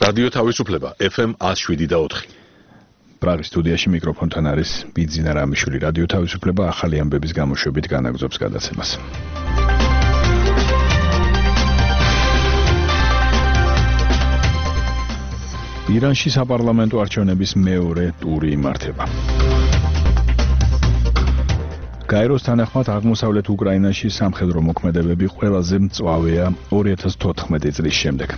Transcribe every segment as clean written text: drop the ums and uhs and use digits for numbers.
რადიო თავისუფლება FM 107.4. პრაღის სტუდიაში მიკროფონთან არის ბიძინა რამიშვილი. რადიო თავისუფლება ახალი ამბების გამოშვებით განაგრძობს გადაცემას. ირანში საპარლამენტო არჩევნების მეორე ტური იმართება. გაეროს თანახმად აღმოსავლეთ უკრაინაში სამხედრო მოქმედებები ყველაზე მწვავეა 2014 წლის შემდეგ.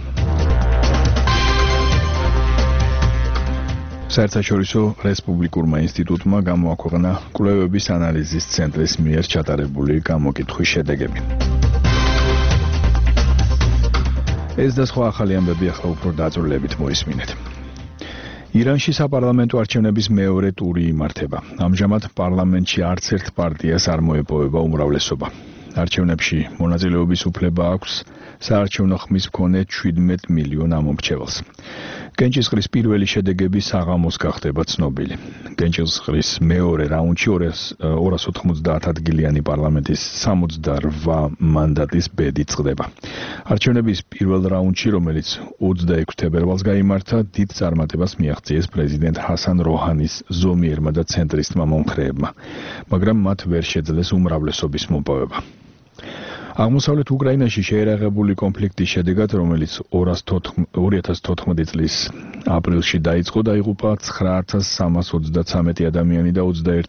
საერთაშორისო რესპუბლიკურმა ინსტიტუტმა გამოაქვეყნა კვლევების ანალიზის ცენტრის მიერ ჩატარებული გამოკითხვის შედეგები. ეს და სხვა ახალი ამბები ახლა უფრო დაწვრილებით მოისმინეთ. ირანში საპარლამენტო არჩევნების მეორე ტური იმართება. ამჟამად პარლამენტში არც ერთ პარტიას არ მოეპოვება უმრავლესობა. არჩევნებში მონაწილეობის უფლება აქვს საარჩევნო ხმის მქონე 17 მილიონ ამომრჩეველს. გენჭისყრის პირველი შედეგები საღამოს გახდება ცნობილი. გენჭისყრის მეორე რაუნდში 290 ადგილიანი პარლამენტის 68 მანდატის ბედი წყდება. არჩევნების პირველ რაუნდში, რომელიც 26 თებერვალს გაიმართა, დიდ წარმატებას მიაღწიეს პრეზიდენტ ჰასან როჰანის ზომიერმა და ცენტრისტმა მომხრეებმა, მაგრამ მათ ვერ შეძლეს უმრავლესობის მოპოვება. აღმოსავლეთ უკრაინაში შეერაღებული კონფლიქტის შედეგად, რომელიც 2014 წლის აპრილში დაიწყო, დაიღუპა 9333 ადამიანი და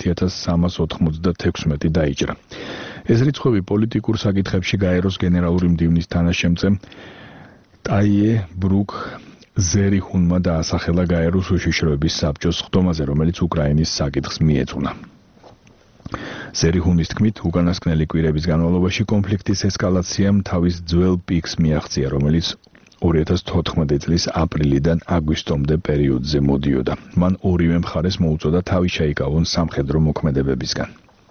21396 დაიჭრა. ეს რიცხვები პოლიტიკურ საკითხებში გაეროს გენერალური მდივნის თანაშემწე ტაიე ბრუკ ზერიხუნმა დაასახელა გაეროს უშიშროების საბჭოს ხდომაზე, რომელიც უკრაინის საკითხს მიეძღვნა. ზერიხუნის თქმით, უკანასკნელი კვირების განმავლობაში კონფლიქტის ესკალაციამ თავის ძველ პიკს მიაღწია, რომელიც 2014 წლის აპრილიდან აგვისტომდე პერიოდზე მოდიოდა. მან ორივე მხარეს მოუწოდა თავი შეიკავონ სამხედრო მოქმედებებისგან.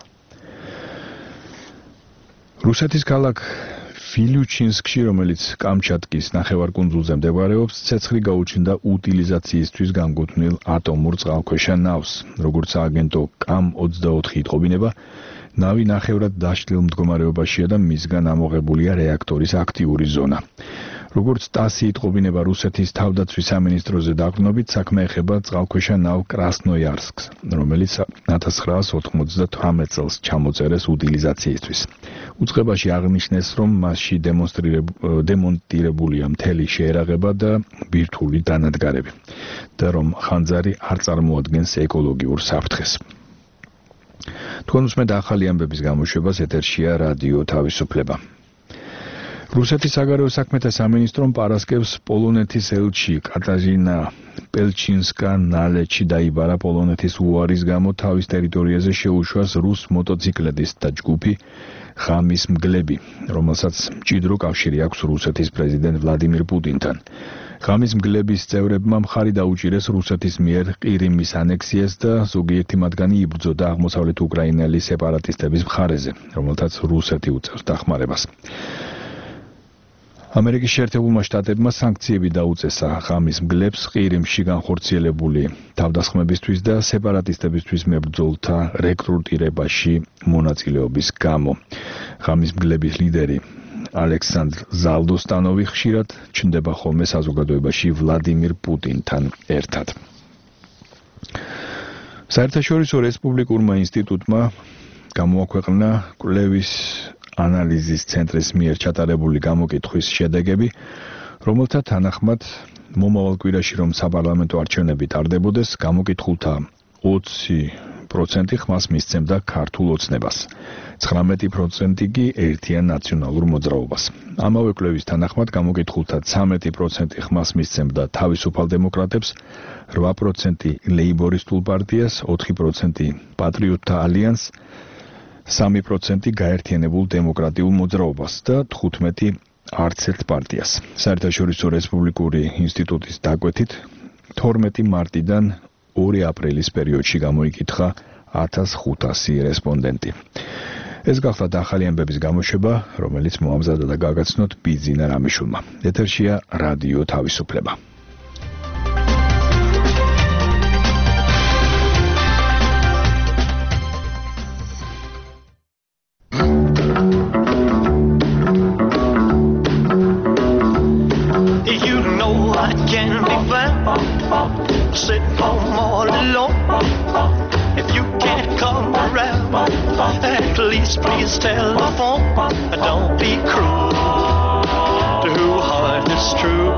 რუსეთის ქალაქ ვილიუჩინსკში, რომელიც კამჩატკის ნახევარკუნძულზე მდებარეობს, ცეცხლი გაუჩნდა უტილიზაციისთვის განკუთვნილ ატომურ წყალქვეშა ნავს. როგორც სააგენტო კამ-24 იტყობინება, ნავი ნახევრად დაშლილ მდგომარეობაშია და მისგან ამოღებულია რეაქტორის აქტიური ზონა. როგორც ტასი იტყობინება რუსეთის თავდაცვის სამინისტროზე დაყრდნობით, საქმე ეხება წყალქვეშა ნავ კრასნოიარსკს, რომელიც 1998 წელს ჩამოწერეს უტილიზაციისთვის. უწყებაში აღნიშნეს, რომ მასში დემონტირებულია მთელი შეერაღება და ბირთვული დანადგარები და რომ ხანძარი არ წარმოადგენს ეკოლოგიურ საფრთხეს. თქვენ უსმენთ ახალი ამბების გამოშვებას, ეთერშია რადიო თავისუფლება. რუსეთის საგარეო საქმეთა სამინისტრომ პარასკევს პოლონეთის ელჩი კატაჟინა პელჩინსკა-ნალეჩი დაიბარა. პოლონეთის უარის გამო თავის ტერიტორიაზე შეუშვას რუს მოტოციკლეტისტთა ჯგუფი ღამის მგლები, რომელსაც მჭიდრო კავშირი აქვს რუსეთის პრეზიდენტ ვლადიმირ პუტინთან. ღამის მგლების წევრებმა მხარი დაუჭირეს რუსეთის მიერ ყირიმის ანექსიას და ზოგიერთი მათგანი იბრძოდა აღმოსავლეთ უკრაინელი სეპარატისტების მხარეზე, რომელთაც რუსეთი უწევს დახმარებას. ამერიკის შეერთებულმა შტატებმა სანქციები დაუწესა ღამის მგლებს ყირიმში განხორციელებული თავდასხმებისთვის და სეპარატისტებისთვის მებრძოლთა რეკრუტირებაში მონაწილეობის გამო. ღამის მგლების ლიდერი ალექსანდრ ზალდოსტანოვი ხშირად ჩნდება ხოლმე საზოგადოებაში ვლადიმირ პუტინთან ერთად. საერთაშორისო რესპუბლიკურმა ინსტიტუტმა გამოაქვეყნა კვლევის ანალიზის ცენტრის მიერ ჩატარებული გამოკითხვის შედეგები, რომელთა თანახმად მომავალ კვირაში, რომ საპარლამენტო არჩევნები ტარდებოდეს, გამოკითხულთა 20% ხმას მისცემდა ქართულ ოცნებას, 19% კი ერთიან ნაციონალურ მოძრაობას. ამავე კვლევის თანახმად გამოკითხულთა 13% ხმას მისცემდა თავისუფალ დემოკრატებს, 8% ლეიბორისტულ პარტიას, 4% პატრიოტთა ალიანსს, 3% გაერთიანებულ დემოკრატიულ მოძრაობას და 15% არც ერთ პარტიას. საერთაშორისო რესპუბლიკური ინსტიტუტის დაკვეთით 12 მარტიდან 2 აპრილის პერიოდში გამოიკითხა 1500 რესპონდენტი. ეს გახლავთ ახალი ამბების გამოშვება, რომელიც მოამზადა და გაგაცნოთ ბიძინა რამიშვილმა. ეთერშია რადიო თავისუფლება. You know I can be please, please telephone. Don't be cruel to who heart is true.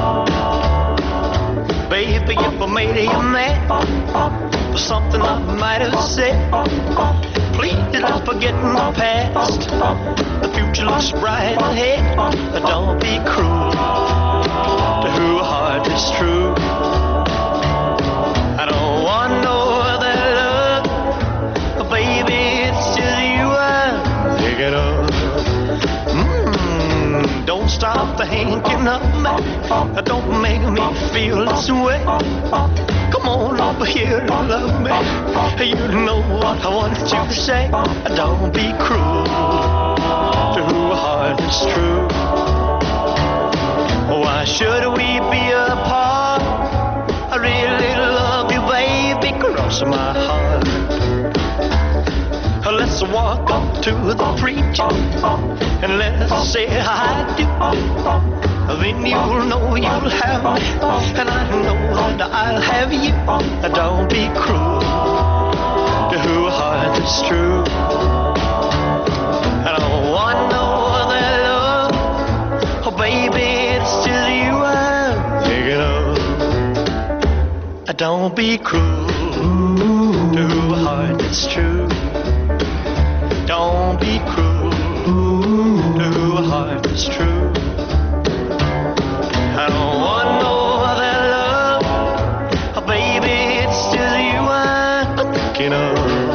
Baby, if I made you mad for something I might have said, please don't forget my past. The future looks bright ahead. Don't be cruel to who heart is true. I don't want no other love, baby, it's just you I'm thinking of. Don't stop thinking of me. Don't make me feel this way. Come on over here and love me. You know what I want you to say. Don't be cruel to who heart is true. Why should we be apart? I really love you, baby, cross my heart. Let's walk up to the preacher and let's say I do. Then you'll know you'll have me, and I know that I'll have you. Don't be cruel to who heart is true. I don't want no other love, oh baby, it's just you I'm thinking of. Don't be cruel to who heart is true. Don't be cruel to who heart is true. I don't want no other love, oh baby, it's just you I'm thinking of.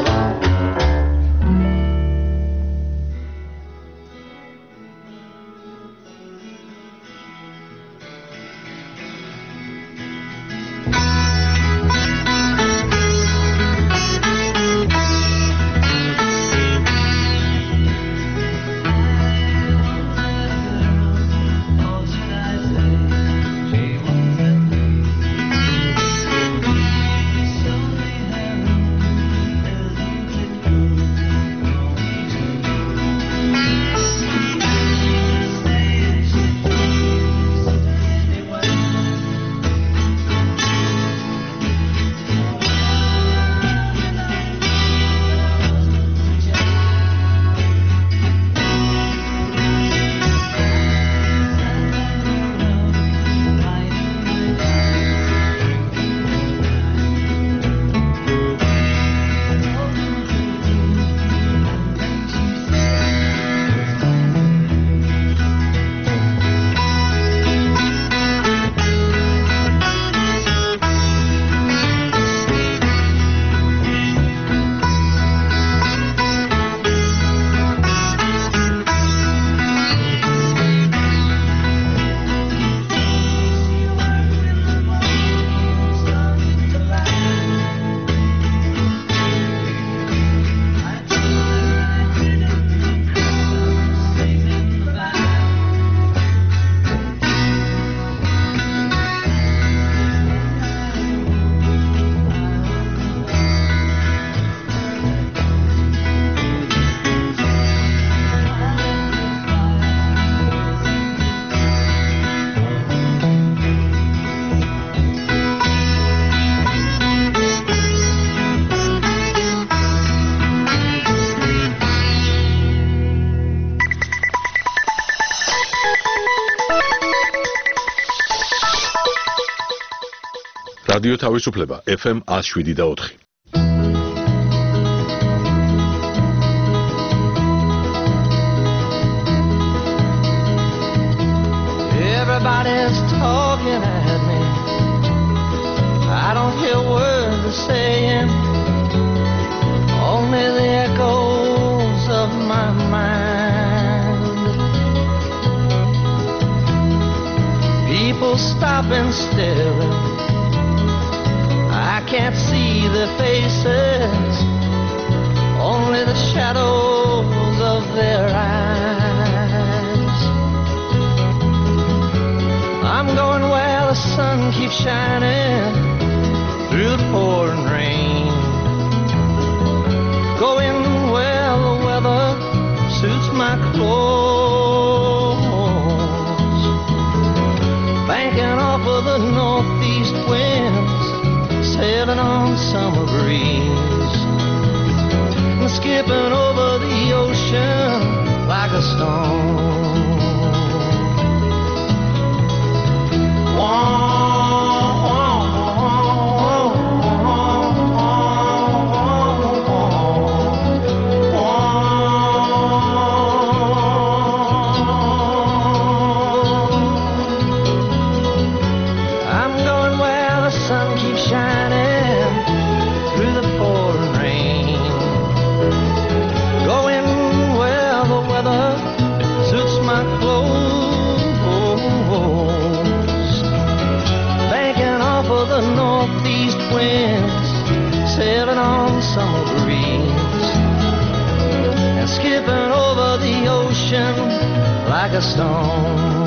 რადიო თავისუფლება FM 107.4. Everybody's talking at me. I don't hear words they're saying, only the echoes of my mind. People stop and stare. I can't see their faces, only the shadows of their eyes. I'm going where the sun keeps shining through the pouring rain, going where the weather suits my clothes, banking off of the northeast winds, sailing on summer breeze, and skipping over the like a stone.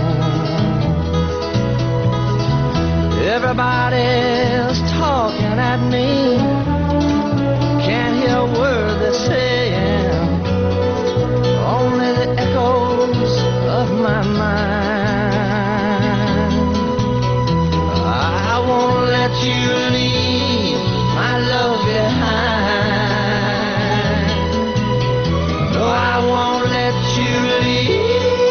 Everybody's talking at me, can't hear a word they're saying, only the echoes of my mind. I won't let you leave my love behind. No, I won't let you leave.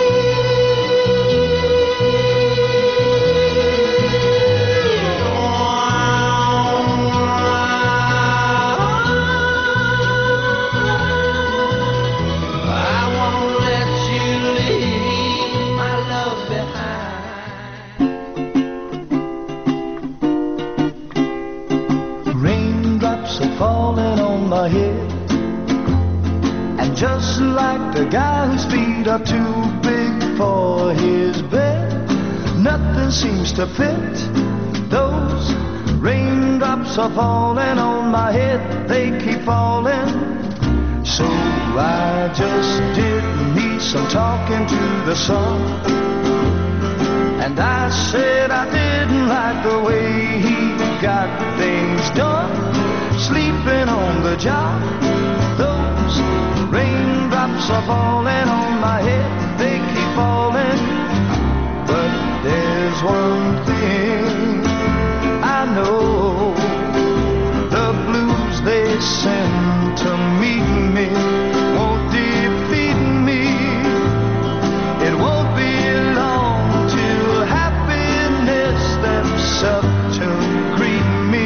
Falling on my head, and just like the guy whose feet are too big for his bed, nothing seems to fit. Those raindrops are falling on my head, they keep falling. So I just did me some talking to the sun, and I said I didn't like the way he got things done, sleeping on the job. Those raindrops are falling on my head, they keep falling. But there's one thing I know, the blues they send to meet me won't defeat me. It won't be long till happiness steps up to greet me.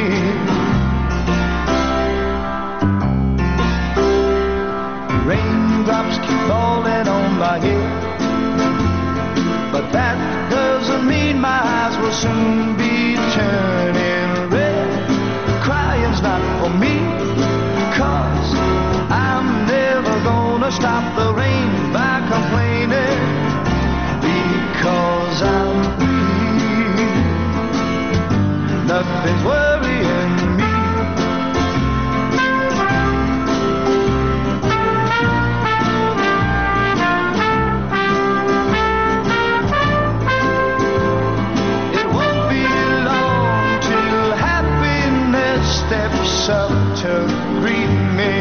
Raindrops keep falling on my head, but that doesn't mean my eyes will soon be turning red. Crying's not for me, 'cause I'm never gonna stop the rain by complaining, because I'm free. Nothing's worrying me. Steps up to greet me.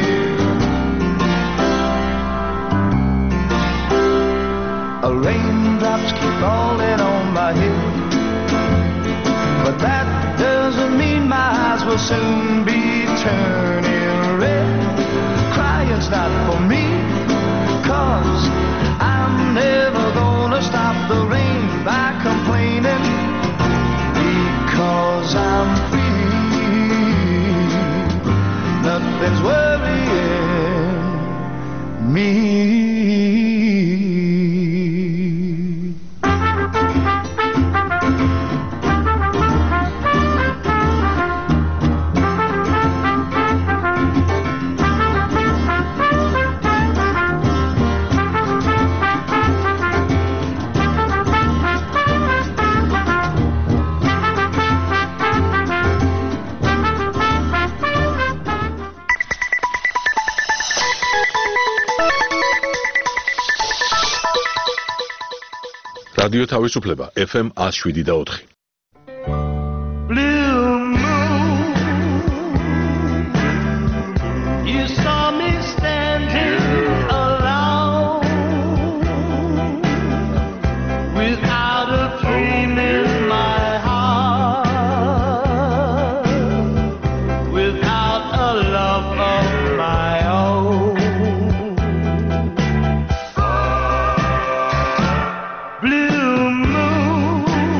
Raindrops keep falling on my head, but that doesn't mean my eyes will soon be turning red. Crying's not for me, 'cause I'm never gonna stop the rain by complaining, because I'm free. Nothing's worrying me. რადიო თავისუფლება FM 107.4. Blue moon, you saw me standing alone, without a dream in my heart, without a love of my own. Blue moon,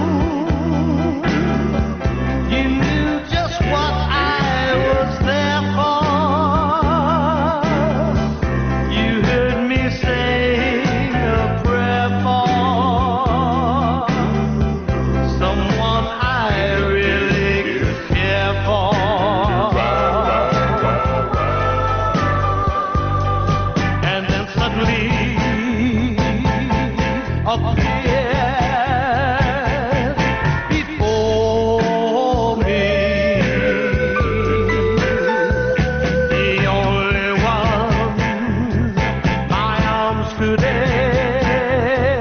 you knew just what I was there for. You heard me sing a prayer for someone I really care for. And then suddenly appeared before me, the only one my arms could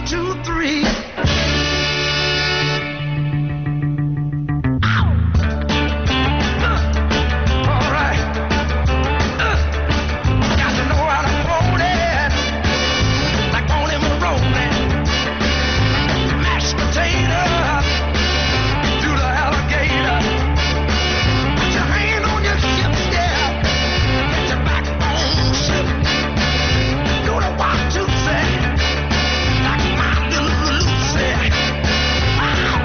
2, 3. All right. Got to know how to hold it, like on him rolling. Mashed potato through the alligator. Put your hand on your hips, yeah. Let your backbone slip. Do the 1, 2, say, like my little Lucy. Wow.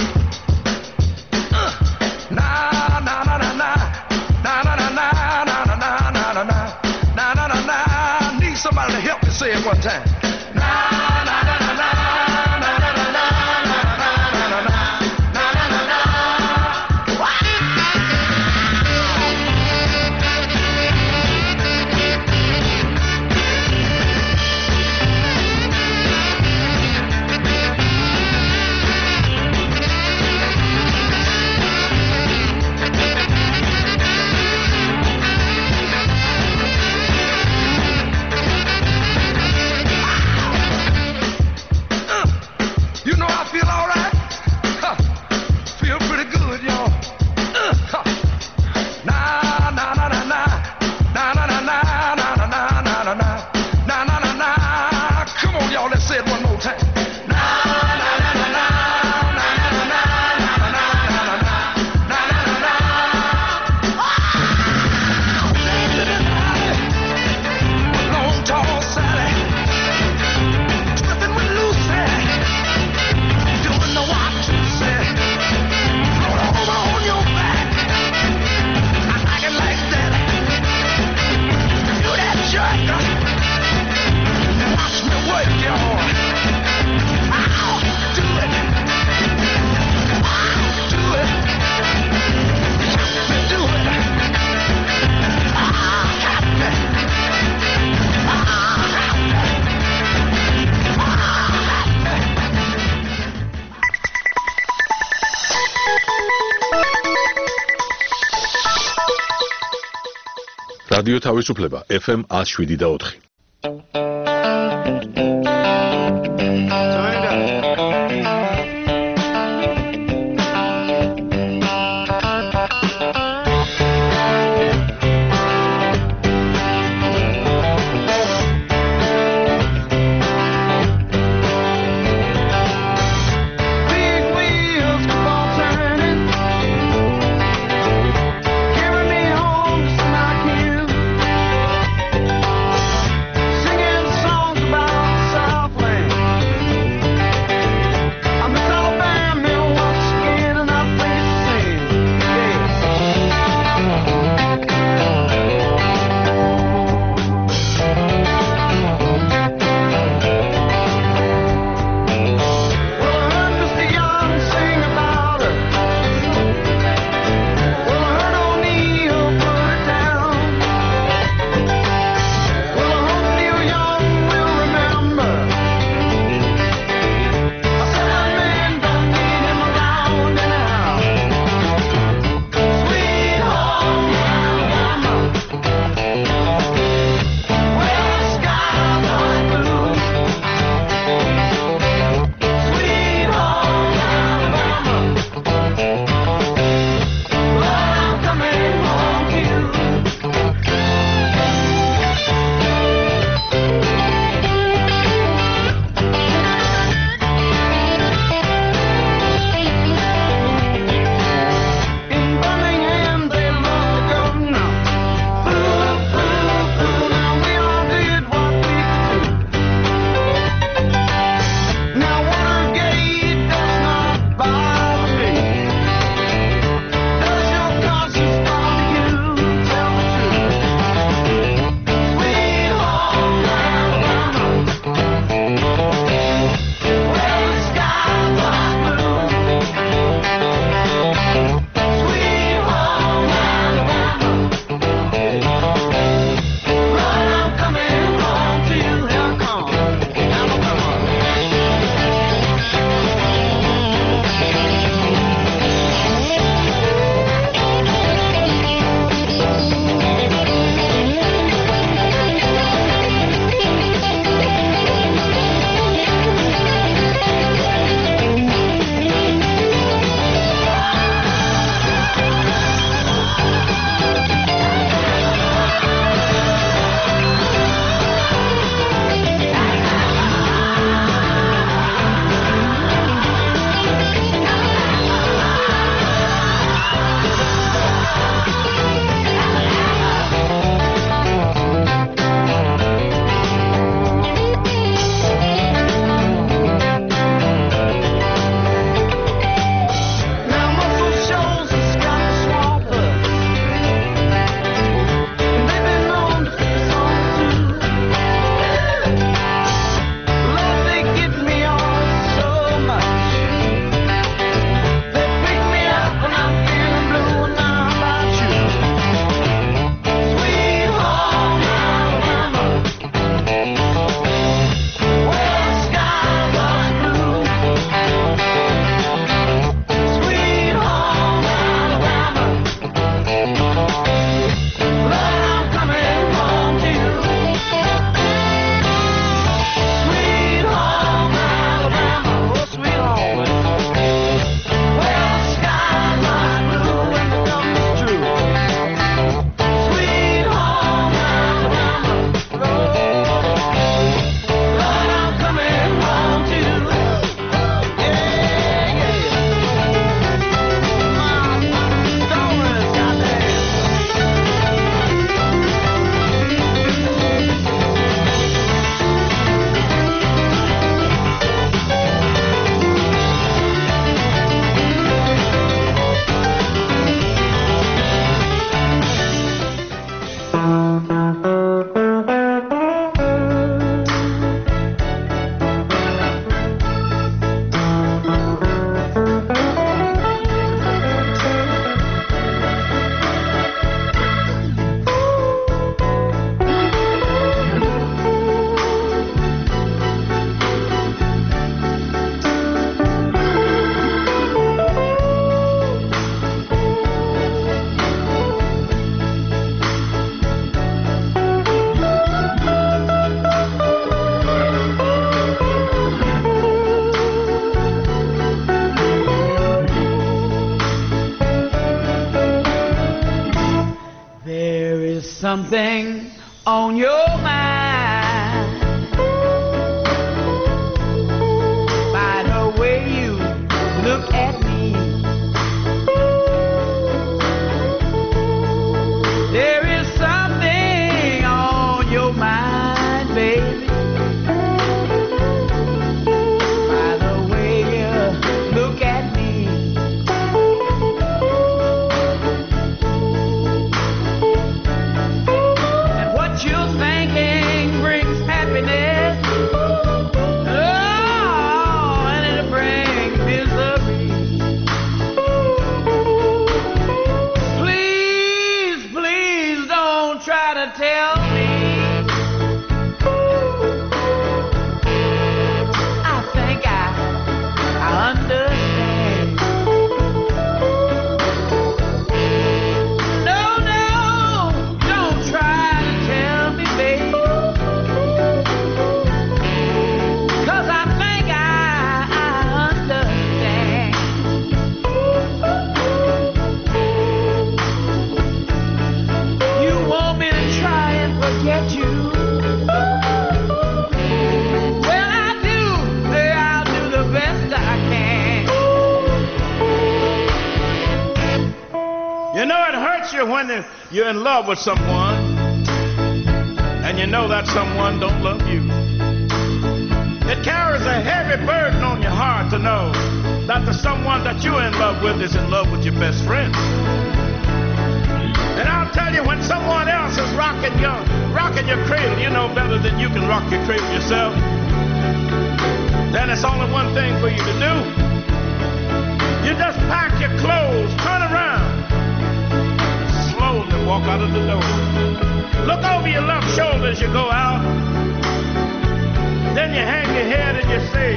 Na na na na na, na na na na na na na na na na na na na. Need somebody to help me say it one time. Na na na na na na na na na na na na na na. You know I feel all right. Huh. Feel pretty good, y'all. Huh. Na na na na na, na na na na na na na na na na na na na. Come on, y'all. Let's say it one more time. Na na na na na, na na na na na na na na na na. Long tall Sally, twisting with Lucy. Doing the 1, 2, say, roll over on your back. I like it like that. Do that jerk and watch me work, y'all. I'll do it. I'll do it. Help me do it. I'll help me. I'll help me. I'll help me. რადიო თავისუფლება FM 107.4. Big wheels keep on turning, carry me home to Smock Hill. something on your mind. By the way you look at me, there is something on your mind, baby. By the way you look at me. You're thinking brings happiness, oh, and it brings misery. Please, please don't try to tell me. I think I understand. No, no, don't try. Get you. Well, I do say I'll do the best I can. You know, it hurts you when you're in love with someone and you know that someone don't love you. It carries a heavy burden on your heart to know that the someone that you're in love with is in love with your best friend. And I'll tell you, when someone else is rocking your cradle, you know better than you can rock your cradle yourself. Then it's only one thing for you to do. You just pack your clothes, turn around, slowly walk out of the door. Look over your left shoulder as you go out. Then you hang your head and you say,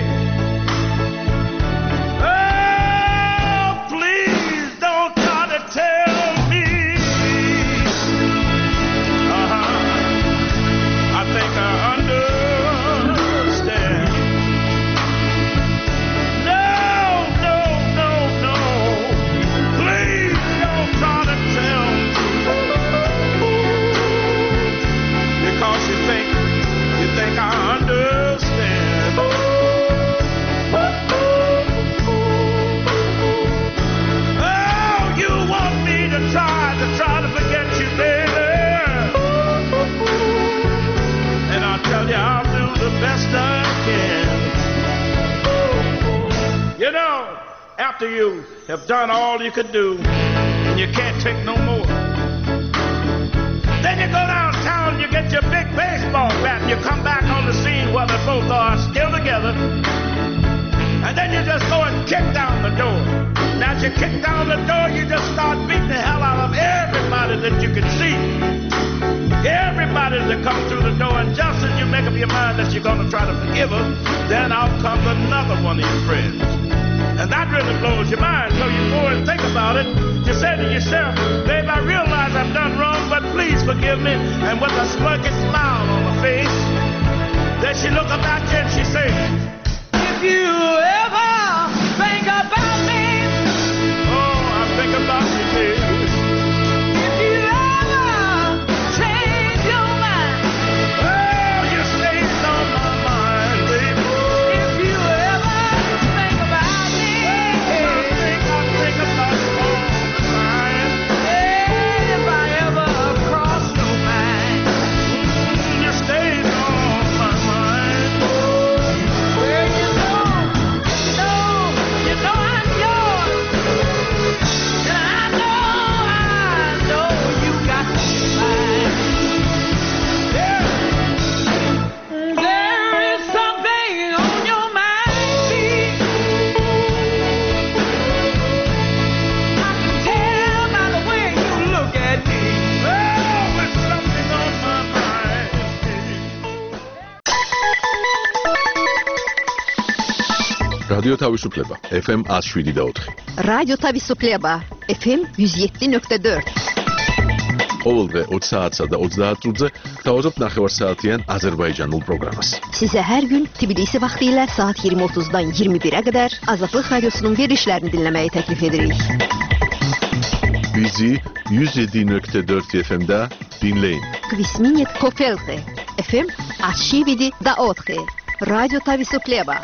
oh, please don't try to tell me. I think I understand. No, no, no, no. Please don't try to tell me. Because you think I understand. Oh, you want me to try to forget you, baby. I'll tell you, I'll do the best I can. You know, after you have done all you could do and you can't take no more, then you go downtown, you get your big baseball bat, and you come back on the scene where they both are still together, and then you just go and kick down the door. Now, as you kick down the door, you just start beating the hell out of everybody that you can see. Everybody that comes through the door, and just as you make up your mind that you're going to try to forgive her, then out comes another one of your friends. And that really blows your mind, so you go and think about it. You say to yourself, babe, I realize I've done wrong, but please forgive me. And with a smirky smile on her face, then she look up at you and she says, if you ever think about me, oh, I think about you, baby. რადიო თავისუფლება FM 107.4. რადიო თავისუფლება FM 107.4. ყოველდღე 20 საათსა და 30 წუთზე გთავაზობთ ნახევარსაათიან აზერბაიჯანულ პროგრამას. Size her gün Tbilisi vaxtilə saat 20:30-dan 21-ə qədər Azadlıq Radiosunun verilişlərini dinləməyi təklif edirik. Bizi 107.4 FM-də დინ ლეინ. გვისმინეთ კოფელზე. FM 107.4. რადიო თავისუფლება.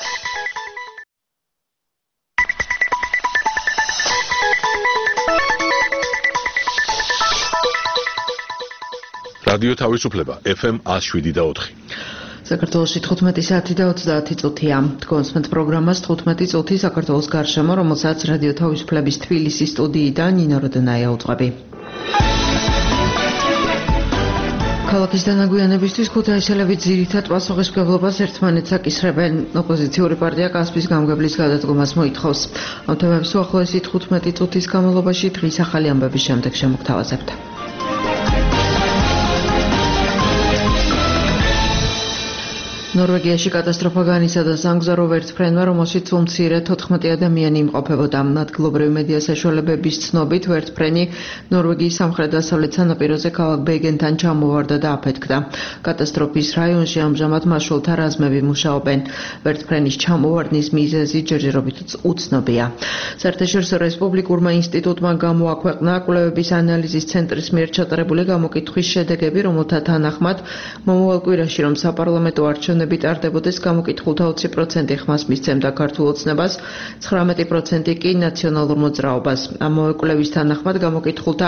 რადიო თავისუფლება FM 107.4. საქართველოში 15 საათი და 30 წუთია. თქვენს პროგრამას 15 წუთი საქართველოს გარშემო, რომელსაც რადიო თავისუფლების თბილისის სტუდიიდან ნინო როდნაია უძღვები. ქალაქის დანაგვიანებისთვის ქუთაისელები ძირითად პასუხისმგებლობას ერთმანეთს აკისრებენ. ოპოზიციური პარტია კასპის გამგებლის გადადგომას მოითხოვს. ამ თემებს უახლოესი 15 წუთის განმავლობაში დღის ახალი ამბების შემდეგ შემოგთავაზებთ. ნორვეგიაში კატასტროფა განიცადა სამგზავრო ვერტმფრენმა, რომელშიც უმცირე 14 ადამიანი იმყოფებოდა. ადგილობრივი მედია საშუალებების ცნობით, ვერტმფრენი ნორვეგიის სამხრეთ-დასავლეთ სანაპიროზე ქალაქ ბეგენთან ჩამოვარდა და აფეთქდა. კატასტროფის რაიონში ამჟამად მაშულთა რაზმები მუშაობენ. ვერტმფრენის ჩამოვარდნის მიზეზი ჯერჯერობით უცნობია. საერთაშორისო რესპუბლიკურმა ინსტიტუტმა გამოაქვეყნა კვლევების ანალიზის ცენტრის მიერ ჩატარებული გამოკითხვის შედეგები, რომელთა თანახმად მომავალ კვირაში რომ საპარლამენტო არჩევნები ტარდებოდეს, გამოკითხულთა 20% ხმას მისცემდა ქართულ ოცნებას, 19% კი ნაციონალურ მოძრაობას. ამავე კვლევის თანახმად გამოკითხულთა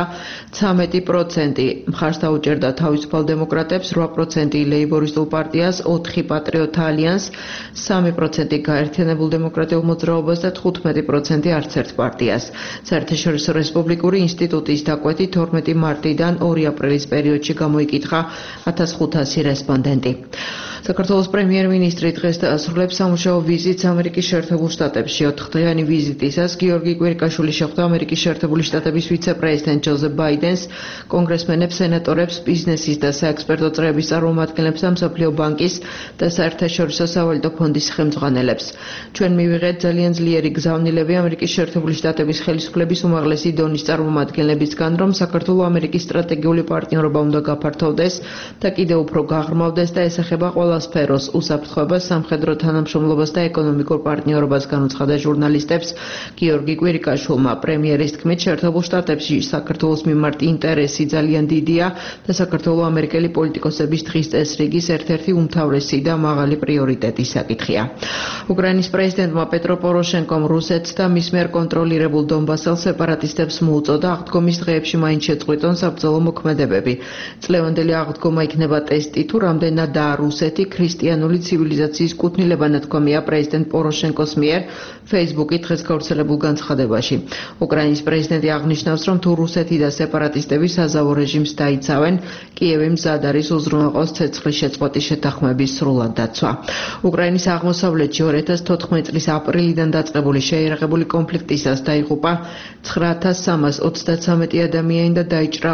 13% მხარს დაუჭერდა თავისუფალ დემოკრატებს, 8% ლეიბორისტულ პარტიას, 4% პატრიოტ ალიანსს, 3% გაერთიანებულ დემოკრატიულ მოძრაობას და 15% არც ერთ პარტიას. საერთაშორისო რესპუბლიკური ინსტიტუტის დაკვეთით 12 მარტიდან 2 აპრილის პერიოდში გამოიკითხა 1500 რესპონდენტი. საქართველოს პრემიერ-მინისტრი დღეს დაასრულებს სამუშაო ვიზიტს ამერიკის შეერთებულ შტატებში. 4-დღიანი ვიზიტისას გიორგი კვირიკაშვილი შეხვდა ამერიკის შეერთებული შტატების ვიცე-პრეზიდენტ ჯოზეფ ბაიდენს, კონგრესმენებს, სენატორებს, ბიზნესის და საექსპერტო წრეების წარმომადგენლებს და მსოფლიო ბანკის და საერთაშორისო სავალუტო ფონდის ხელმძღვანელებს. ჩვენ მივიღეთ ძალიან ძლიერი გზავნილები ამერიკის შეერთებული შტატების ხელისუფლების უმაღლესი დონის წარმომადგენლებისგან, რომ საქართველო ამერიკის სტრატეგიული პარტნიორობა უნდა გაფართოვდეს და კიდევ უფრო გაღრმავდეს და ესახება ყველა სფეროს უსაფრთხოებას, სამხედრო თანამშრომლობას და ეკონომიკურ პარტნიორობას განუცხადა ჟურნალისტებს გიორგი კვირიკაშვილმა. პრემიერის თქმით, შეერთებულ შტატებში საქართველოს მიმართ ინტერესი ძალიან დიდია და საქართველო-ამერიკელი პოლიტიკოსების დღის წესრიგის ერთ-ერთი უმთავრესი და მაღალი პრიორიტეტის საკითხია. უკრაინის პრეზიდენტმა პეტრო პოროშენკომ რუსეთს და მის მიერ კონტროლირებულ დონბასელ სეპარატისტებს მოუწოდა აღდგომის დღეებში მაინც შეწყვიტონ საბრძოლო მოქმედებები. წლევანდელი აღდგომა იქნება ტესტი, თუ რამდენადაა რუსეთი ქრისტიანული ცივილიზაციის კუთვნილება ნათქვამია პრეზიდენტ პოროშენკოს მიერ Facebook-ით დღეს გავრცელებულ განცხადებაში. უკრაინის პრეზიდენტი აღნიშნავს, რომ თუ რუსეთი და სეპარატისტები საზავო რეჟიმს დაიცავენ, კიევი მზად არის უზრუნველყოს ცეცხლის შეწყვეტის შეთანხმების სრულად დაცვა. უკრაინის აღმოსავლეთში 2014 წლის აპრილიდან დაწყებული შეიარაღებული კონფლიქტისას დაიღუპა 9333 ადამიანი და დაიჭრა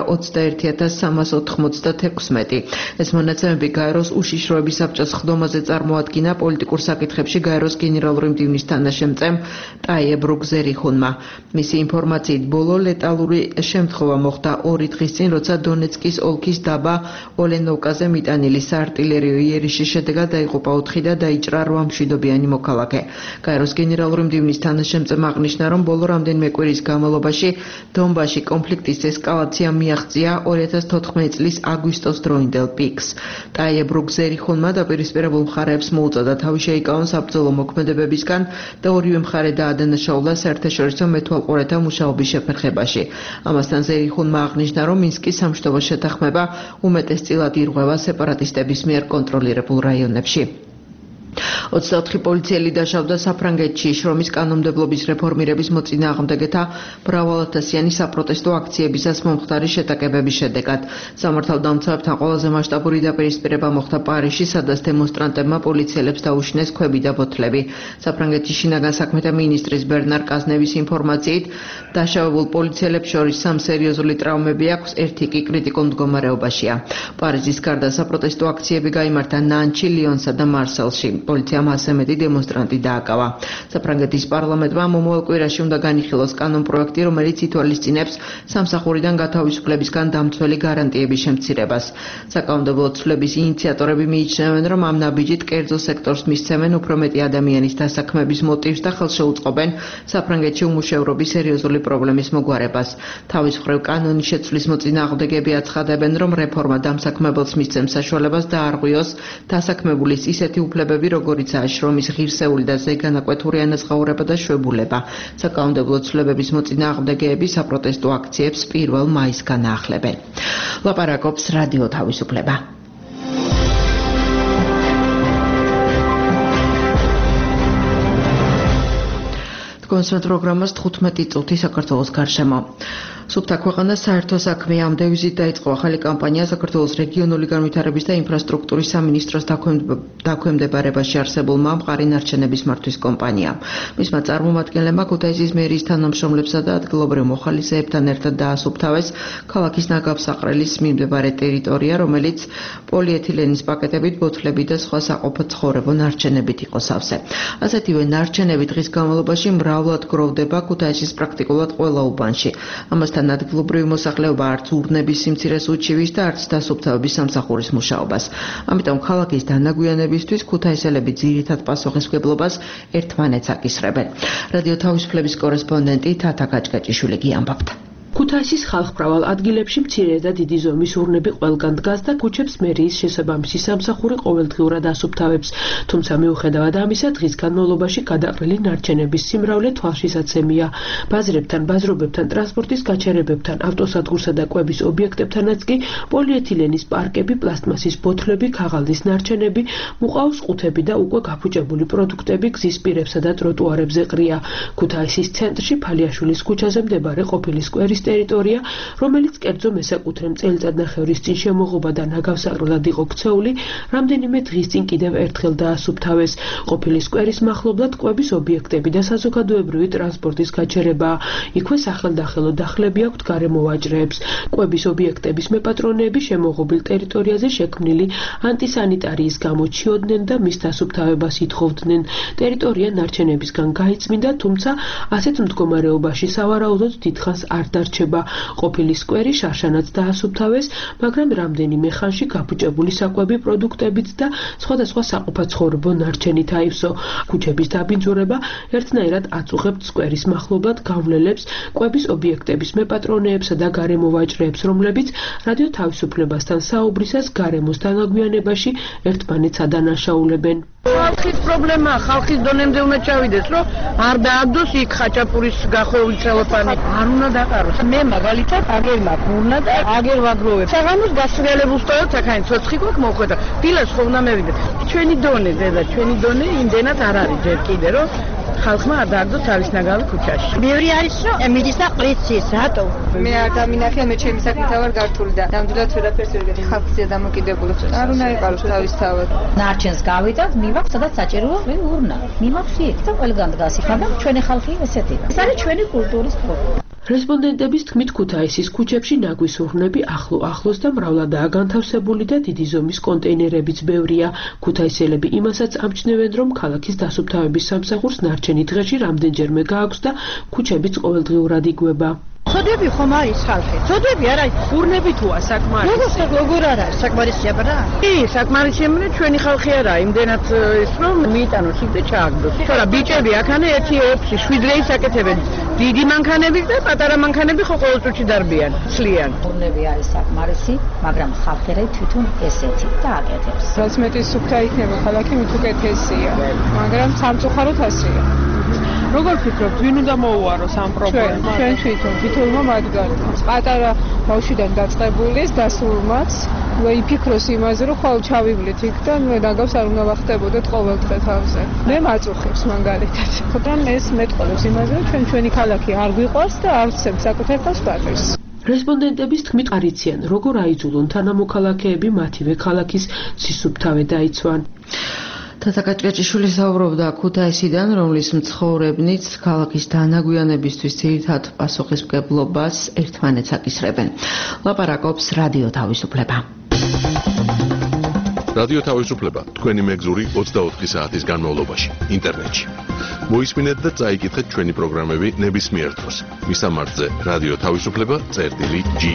21396. ეს მონაცემები გაეროს უშიშროების საბჭოს ხდომაზე წარმოადგინა პოლიტიკურ საკითხებში გაეროს გენერალური მდივნის თანაშემწემ ტაიე ბრუგზერიხუნმა. მისი ინფორმაციით, ბოლო ლეტალური შემთხვევა მოხდა 2 დღის წინ, როცა დონეცკის ოლქის დაბა ოლენოვკაზე მიტანილი საარტილერიო იერიშის შედეგად დაიღუპა 4 და დაიჭრა 8 მშვიდობიანი მოქალაქე. გაეროს გენერალური მდივნის თანაშემწემ აღნიშნა, რომ ბოლო რამდენიმე კვირის განმავლობაში დონბასში კონფლიქტის ესკალაცია მიაღწია 2014 წლის აგვისტოს დროინდელ პიკს. ტაიე ბრუგზერიხუნმა დაპირისპირებულ მხარეებს მოუწოდა თავი შეიკავონ საბრძოლო მოქმედებებისგან და ორივე მხარე დაადანაშაულა საერთაშორისო მეთვალყურეთა მუშაობის შეფერხებაში. ამასთან ზერიხუნმა აღნიშნა, რომ მინსკის სამშვიდობო შეთანხმება უმეტესწილად ირღვევა სეპარატისტების მიერ კონტროლირებულ რაიონებში. 24 პოლიციელი დაშავდა საფრანგეთში შრომის კანონმდებლობის რეფორმირების მოწინააღმდეგეთა მრავალათასიანი საპროტესტო აქციებისას მომხდარი შეტაკებების შედეგად. სამართალდამცავებთან ყველაზე მასშტაბური დაპირისპირება მოხდა პარიზში, სადაც დემონსტრანტებმა პოლიციელებს დაუშინეს ქვები და ბოთლები. საფრანგეთის შინაგან საქმეთა მინისტრის ბერნარ კაზნევის ინფორმაციით, დაშავებულ პოლიციელებს შორის 3 სერიოზული ტრავმები აქვს, 1 კი კრიტიკულ მდგომარეობაშია. პარიზის გარდა საპროტესტო აქციები გაიმართა ნანტში, ლიონსა და მარსელში. პოლიციამ 100-ზე მეტი დემონსტრანტი დააკავა. საფრანგეთის პარლამენტმა მომავალ კვირაში უნდა განიხილოს კანონპროექტი, რომელიც ითვალისწინებს სამსახურიდან გათავისუფლებისგან დამცველი გარანტიების შემცირებას. საკანონმდებლო ცვლილების ინიციატორები მიიჩნევენ, რომ ამ ნაბიჯით კერძო სექტორს მისცემენ უფრო მეტი ადამიანის დასაქმების მოტივს და ხელშეუწყობენ საფრანგეთში უმუშევრობის სერიოზული პრობლემის მოგვარებას. თავის მხრივ კანონის შეცვლის მოწინააღმდეგეები აცხადებენ, რომ რეფორმა დამსაქმებელს მისცემს საშუალებას დაარღვიოს დასაქმებულის ისეთი უფლებები, როგორიცაა შრომის ღირსეული და ზეგანაკვეთური ანაზღაურება და შვებულება. საკანონმდებლო ცვლილებების მოწინააღმდეგეები საპროტესტო აქციებს 1 მაისს განაახლებენ. ლაპარაკობს რადიო თავისუფლება. კონსერტ პროგრამას 15 წუთი საქართველოს გარშემო. სუფთა ქვეყანა საერთო საქმე ამ დევიზით დაიწყო ახალი კამპანია საქართველოს რეგიონული განვითარების და ინფრასტრუქტურის სამინისტროს დაქვემდებარებაში არსებულმა მყარი ნარჩენების მართვის კომპანიამ. მისმა წარმომადგენლებმა ქუთაისის მერიის თანამშრომლებსა და ადგილობრივ მოხალისეებთან ერთად დაასუფთავეს ქალაქის ნაგავსაყრელის მიმდებარე ტერიტორია, რომელიც პოლიეთილენის პაკეტებით, ბოთლებით და სხვა საყოფაცხოვრებო ნარჩენებით იყო სავსე. ასეთივე ნარჩენები დღის განმავლობაში მრავლად გროვდება ქუთაისის პრაქტიკულად ყველა უბანში. ამასთან ადგილობრივი მოსახლეობა არც ურნების სიმცირეს უჩივის და არც დასუფთავების სამსახურის მუშაობას. ამიტომ ქალაქის დანაგვიანებისთვის ქუთაისელები ძირითად პასუხისმგებლობას ერთმანეთს აკისრებენ. რადიო თავისუფლების კორესპონდენტი თათა გაჭგაჭიშვილი გიამბობთ. ქუთაისის ხალხმრავალ ადგილებში მცირე და დიდი ზომის ურნები ყველგან დგას და ქუჩებს მერიის შესაბამისი სამსახური ყოველდღიურად ასუფთავებს. თუმცა მიუხედავად ამისა, დღის განმავლობაში გადაყრილი ნარჩენების სიმრავლე თვალშისაცემია. ბაზრებთან, ბაზრობებთან, ტრანსპორტის გაჩერებებთან, ავტოსადგურსა და კვების ობიექტებთანაც კი პოლიეთილენის პარკები, პლასტმასის ბოთლები, ქაღალდის ნარჩენები, მუყაოს ყუთები და უკვე გაფუჭებული პროდუქტები გზის პირებსა და ტროტუარებზე ყრია. ქუთაისის ცენტრში ფალიაშვილის ქუჩაზე მდებარე ყოფილი სკვერის ტერიტორია, რომელიც კერძო მესაკუთრემ წელიწადნახევრის წინ შემოღობა და ნაგავსაყრელად იყო ქცეული, რამდენიმე დღის წინ კიდევ ერთხელ დაასუფთავეს. ყოფილი სკვერის მახლობლად კვების ობიექტები და საზოგადოებრივი ტრანსპორტის გაჩერებაა. იქვე სახელდახელო დახლები აქვთ გარემოვაჭრეებს. კვების ობიექტების მეპატრონეები შემოღობილ ტერიტორიაზე შექმნილი ანტისანიტარიის გამო ჩიოდნენ და მის დასუფთავებას ითხოვდნენ. ტერიტორია ნარჩენებისგან გაიწმინდა, თუმცა ასეთ მდგომარეობაში სავარაუდოდ დიდხანს არ დარჩება. ყოფილი სკვერი შარშანაც დაასუფთავეს, მაგრამ რამდენიმე ხანში გაფუჭებული საკვები პროდუქტებით და სხვადასხვა საყოფაცხოვრებო ნარჩენით აივსო. ქუჩების დაბინძურება ერთნაირად აწუხებთ სკვერის მახლობლად გავლელებს, კვების ობიექტების მეპატრონეებსა და გარემოვაჭრეებს, რომლებიც რადიო თავისუფლებასთან საუბრისას გარემოს დანაგვიანებაში ერთმანეთს ადანაშაულებენ. ხალხის პრობლემაა, ხალხის დონემდე უნდა ჩავიდეს, რომ არ დააგდოს იქ ხაჭაპურის გახოვული ცელოფანი. არ უნდა დაყაროს. მე მაგალითად აგერ მაქვს ურნა და აგერ ვაგროვებ. საღამოს გასრიალებულ სტოლად საქანი ცოცხი გვაქვს მოხვედა. დილას ხო უნდა მევიდეთ. ჩვენი დონე, დედა, ჩვენი დონე იმდენად არ არის ჯერ კიდე, რომ ხალხმა არ დააგდოს თავის ნაგავი ქუჩაში. ბევრი არის, რომ მიდის და ყრიცის, რატო? მე არ დამინახია, მე ჩემი საქმით ვარ გართული და ნამდვილად ვერაფერს ვერ გეტყვი. ხალხია დამოკიდებული. არ უნდა იყაროს თავის თავად. ნარჩენს გავიდათ, მივაქვს სადაც საჭიროა ურნა. მივაქვს იქ და ყველგან დგას იქ, მაგრამ ჩვენი ხალხი ესეთი. ეს არის ჩვენი კულტურის პრობლემა. რესპონდენტების თქმით, ქუთაისის ქუჩებში ნაგვის ურნები ახლოს და მრავლადაა განთავსებული და დიდი ზომის კონტეინერებიც ბევრია. ქუთაისელები იმასაც ამჩნევენ, რომ ქალაქის დასუფთავების სამსახურს ნარჩენი დღეში რამდენჯერმე გააქვს და ქუჩებიც ყოველდღიურად იგუება. ხოდები ხომ არის ხალხი? ხოდები არ არის. ურნები თუა საკმარისი. როგორ არ არის? საკმარისია რა? კი, საკმარისია, მე ჩვენი ხალხი არა, იმდენად ის რომ მიიტანოს იქ და ჩააგდოს. თორა ბიჭები აქანა 1-6-7 რეის აკეთებენ. დიდი მანქანები და პატარა მანქანები ხო ყოველ წუთში დარბიან, ცლიან. ურნები არის საკმარისი, მაგრამ ხალხი რა თვითონ ესეთი და აკეთებს. რაც მეტი სუფთა იქნება ქალაქი, მით უკეთესია, მაგრამ სამწუხაროდ ასეა. როგორ ფიქრობთ, ვინ უნდა მოუაროს ამ პრობლემას? ჩვენ თვითონმა მათგანს. პატარა ბავშვიდან დაწყებულის დასრულმაც იფიქროს იმაზე, რომ ხვალ ჩავივლით იქ და ნაგავს არ უნდა ვახტებოდეთ ყოველდღე თავზე. მე მაწუხებს მაგალითად. ხოთან ეს მეტყოლებს იმაზე, რომ ჩვენი ქალაქი არ გვიყვარს და არ ვცემს საკუთარ თავს პატივს. რესპონდენტების თქმით, არიციან, როგორ აიძულონ თანამოქალაქეები მათივე ქალაქის სისუფთავე დაიცვან. თათა გაჭგაჭიშვილი საუბრობდა ქუთაისიდან, რომლის მცხოვრებნიც ქალაქის დანაგვიანებისთვის ძირითად პასუხისმგებლობას ერთმანეთს აკისრებენ. ლაპარაკობს რადიო თავისუფლება. რადიო თავისუფლება თქვენი მეგზური 24 საათის განმავლობაში ინტერნეტში. მოისმინეთ და წაიკითხეთ ჩვენი პროგრამები ნებისმიერ დროს. მისამართზე რადიო თავისუფლება.ge.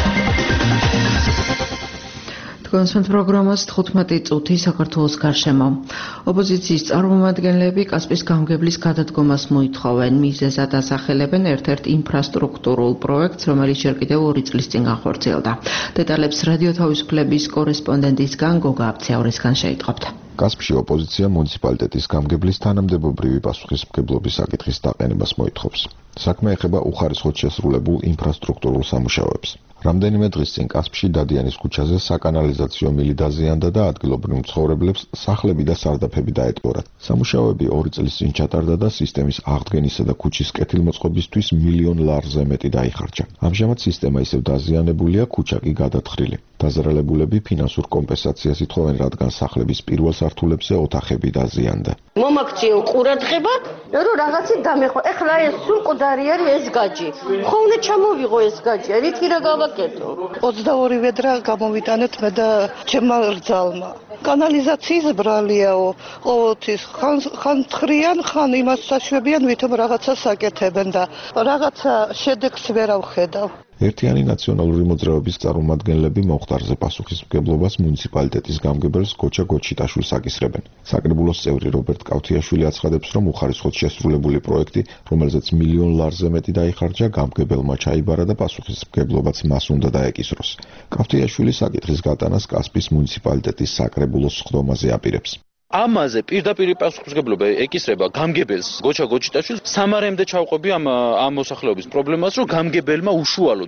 კონსერტ პროგრამას 15 წუთი საქართველოს გარშემო. ოპოზიციის წარმომადგენლები კასპიის გამგებლის გადადგომას მოითხოვენ. მიზეზად ასახელებენ ერთ-ერთ ინფრასტრუქტურულ პროექტს, რომელიც ჯერ კიდევ 2 წლის წინ განხორციელდა. დეტალებს რადიო თავისუფლების კორესპონდენტისგან გოგა აბცეორისგან შეიტყობთ. კასპიაში ოპოზიცია მუნიციპალიტეტის გამგებლის თანამდებობრივი პასუხისმგებლობის საკითხის დაყენებას მოითხოვს. საქმე ეხება უხარისხოდ შესრულებულ ინფრასტრუქტურულ სამუშაოებს. რამდენიმე დღის წინ კასპიაში დადიანის ქუჩაზე საკანალიზაციო მილი დაზიანდა და ადგილობრივ მცხოვრებლებს სახლები და სარდაფები დაეტყორათ. სამუშაოები 2 წლის წინ ჩატარდა და სისტემის აღდგენისა და ქუჩის კეთილმოწყობისთვის $1 მილიონ მეტი დაიხარჯა. ამჟამად სისტემა ისევ დაზიანებულია, ქუჩა კი გადათხრილი. დაზარალებულები ფინანსურ კომპენსაციას ითხოვენ, რადგან სახლების პირველ სართულებზე ოთახები დაზიანდა. მომაქციო ყურადღება, რომ რაღაცი დამეხო. ეხლა ეს სულ მკვდარი არის ეს გაჯი. ხო უნდა ჩამოვიღო ეს გაჯი, რითი რა გავაკეთო? 22 ვედრა გამოვიტანეთ მე და ჩემმა რძალმა. კანალიზაციის ბრალიაო, ყოველთვის ხან თხრიან, ხან იმას საშვებიან, ვითომ რაღაცას აკეთებენ და რაღაცა შედეგს ვერ ავხედავ. ერთიანი ნაციონალური მოძრაობის წარმომადგენლები მომხდარზე პასუხისმგებლობას მუნიციპალიტეტის გამგებელს გოჩა გოჩიტაშვილს აკისრებენ. საკრებულოს წევრი რობერტ კავთიაშვილი აცხადებს, რომ უხარისხოდ შესრულებული პროექტი, რომელზეც $1 მილიონ მეტი დაიხარჯა, გამგებელმა ჩაიბარა და პასუხისმგებლობაც მას უნდა დაეკისროს. კავთიაშვილი საკითხის გატანას კასპიის მუნიციპალიტეტის საკრებულოს სხდომაზე აპირებს. ამაზე პირდაპირ პასუხისმგებლობა ეკისრება გამგებელს გოჩა გოჩიტაშვილს. სამარემდე ჩავყვები ამ მოსახლეობის პრობლემას, რომ გამგებელმა უშუალოდ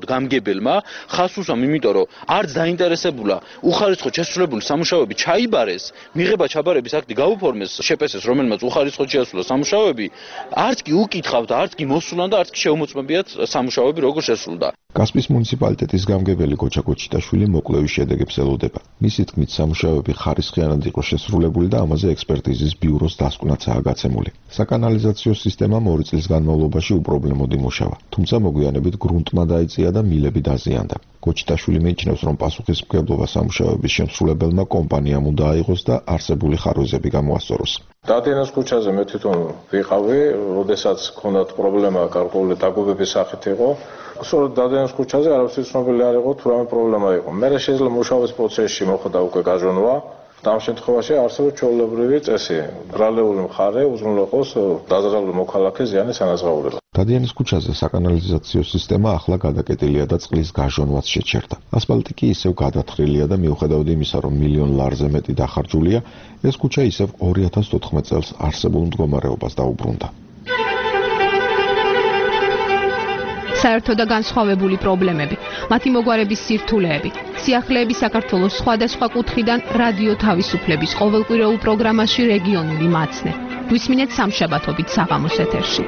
ხას უსვამ, იმიტომ რომ არც დაინტერესებულა უხარისხოდ შესრულებული სამუშაოები ჩაიბარეს, მიღება ჩაბარების აქტი გაუფორმეს შეპესეს, რომელმაც უხარისხოდ შეასრულა სამუშაოები, არც კი უკითხავთ, არც კი მოსულან და არც კი შეუმოწმებიათ სამუშაოები როგორ შესრულდა. კასპიის მუნიციპალიტეტის გამგებელი გოჩა გოჩიტაშვილი მოკლევის შედეგებს ელოდება. მისი თქმით, სამუშაოები ხარისხიანად იყო შესრულებული და ამაზე ექსპერტიზის ბიუროს დასკვნაცაა გაცემული. საკანალიზაციო სისტემამ 2 წლის განმავლობაში უპრობლემოდ იმუშავა, თუმცა მოგვიანებით გრუნტმა დაიწია და მილები დაზიანდა. გოჩიტაშვილი მიიჩნევს, რომ პასუხისმგებლობა სამუშაოების შემსრულებელმა კომპანიამ უნდა აიღოს და არსებული ხარვეზები გამოასწოროს. დადიანის ქუჩაზე მე თვითონ ვიყავი, როდესაც ჰქონდათ პრობლემა გარკვეული დაგუბების სახით იყო. სწორედ დადიანის ქუჩაზე არავის ცნობილი არ იყო თუ რამე პრობლემა იყო. მე შეიძლება მუშაობის პროცესში მოხდა უკვე გაჟონვა. ამ შემთხვევაში არსებობს ჩვეულებრივი წესი. ბრალეული მხარე უზრუნველყოს დაზარალებული მოქალაქეს ზიანის ანაზღაურება. დადიანის ქუჩაზე საკანალიზაციო სისტემა ახლა გადაკეტილია და წყლის გაჟონვაც შეჩერდა. ასფალტი კი ისევ გადათხრილია და მიუხედავად იმისა, რომ $1 მილიონ მეტი დახარჯულია, ეს ქუჩა ისევ 2014 წელს არსებულ მდგომარეობას დაუბრუნდა. საერთო და განსხვავებული პრობლემები, მათი მოგვარების სირთულეები, სიახლეები საქართველოს სხვადასხვა კუთხიდან რადიო თავისუფლების ყოველკვირეულ პროგრამაში რეგიონული მაცნე. გვისმინეთ სამშაბათობით საღამოს ეთერში.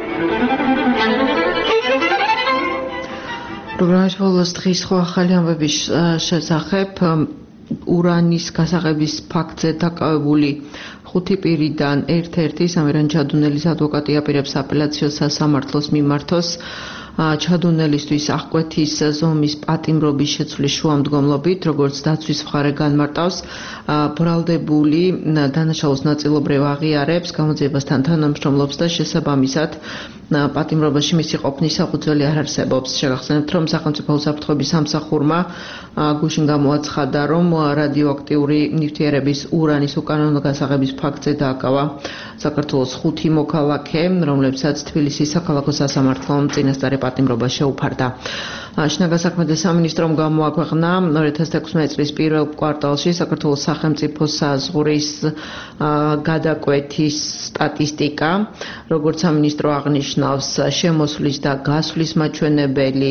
პროგრამის ბოლოს დღის სხვა ახალი ამბების შესახებ ურანის გასაღების ფაქტზე დაკავებული 5 პირიდან ერთ-ერთი სამირან ჩადუნელის ადვოკატი აპირებს აპელაციო სასამართლოს მიმართოს ჩადუნელისთვის აღკვეთის ზომის პატიმრობის შეცვლის შუამდგომლობით, როგორც დაცვის მხარე განმარტავს, ბრალდებული დანაშაულს ნაწილობრივ აღიარებს, გამოძიებასთან თანამშრომლობს და შესაბამისად პატიმრობაში მისი ყოფნის საფუძველი არ არსებობს. შეგახსენებთ, რომ სახელმწიფო უსაფრთხოების სამსახურმა გუშინ გამოაცხადა, რომ რადიოაქტიური ნივთიერების ურანის უკანონო გასაღების ფაქტზე დააკავა საქართველოს 5 მოქალაქე, რომლებსაც თბილისის საქალაქო სასამართლომ წინასწარი პატიმრობა შეუფარდა. შინაგან საქმეთა სამინისტრომ გამოაქვეყნა 2016 წლის პირველ კვარტალში საქართველოს სახელმწიფო საზღვრის გადაკვეთის სტატისტიკა, როგორც სამინისტრო აღნიშნავს, შემოსვლის და გასვლის მაჩვენებელი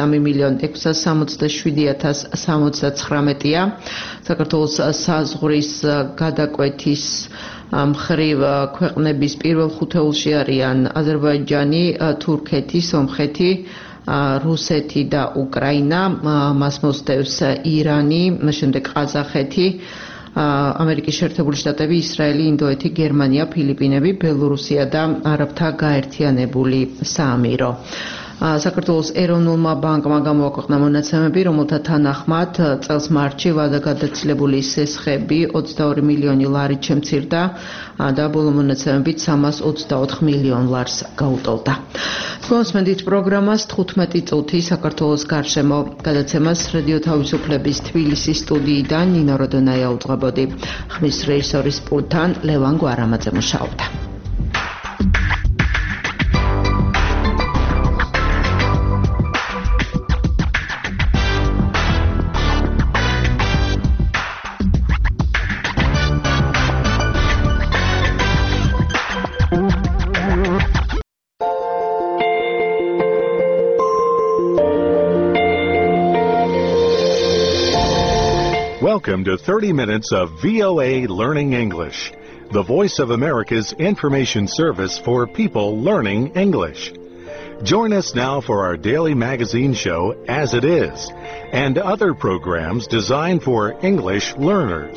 3,677,079-ია. საქართველოს საზღვრის გადაკვეთის მხრივ ქვეყნების პირველ ხუთეულში არიან აზერბაიჯანი, თურქეთი, სომხეთი, რუსეთი და უკრაინა, მას მოსდევს ირანი, შემდეგ ყაზახეთი, ამერიკის შეერთებული შტატები, ისრაელი, ინდოეთი, გერმანია, ფილიპინები, ბელორუსია და არაბთა გაერთიანებული საამირო. საქართველოს ეროვნულმა ბანკმა გამოაქვეყნა მონაცემები, რომელთა თანახმად წელს მარტში ვადაგადაცილებული სესხები 22 მილიონი ლარით შემცირდა და ბოლო მონაცემებით 324 მილიონ ლარს გაუტოლდა. გონსმენდით პროგრამას 15 წუთი საქართველოს გარშემო გადაცემას რადიო თავისუფლების თბილისის სტუდიიდან ნინო როდონაია უძღვებოდი. ხმის რეჟისორის პულტთან ლევან გვარამაძე მუშაობდა. Welcome to 30 minutes of VOA Learning English, the voice of America's information service for people learning English. Join us now for our daily magazine show, As It Is, and other programs designed for English learners.